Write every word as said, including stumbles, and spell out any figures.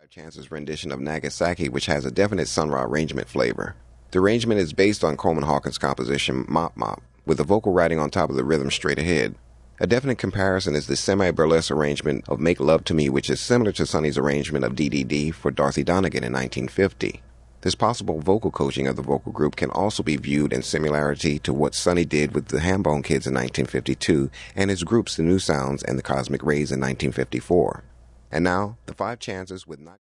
Chance's rendition of Nagasaki, which has a definite Sun Ra arrangement flavor. The arrangement is based on Coleman Hawkins' composition Mop Mop, with the vocal writing on top of the rhythm straight ahead. A definite comparison is the semi-burlesque arrangement of Make Love to Me, which is similar to Sonny's arrangement of D D D for Dorothy Donegan in nineteen fifty. This possible vocal coaching of the vocal group can also be viewed in similarity to what Sonny did with the Hambone Kids in nineteen fifty-two and his groups The New Sounds and the Cosmic Rays in nineteen fifty-four. And now, the Five Chances with...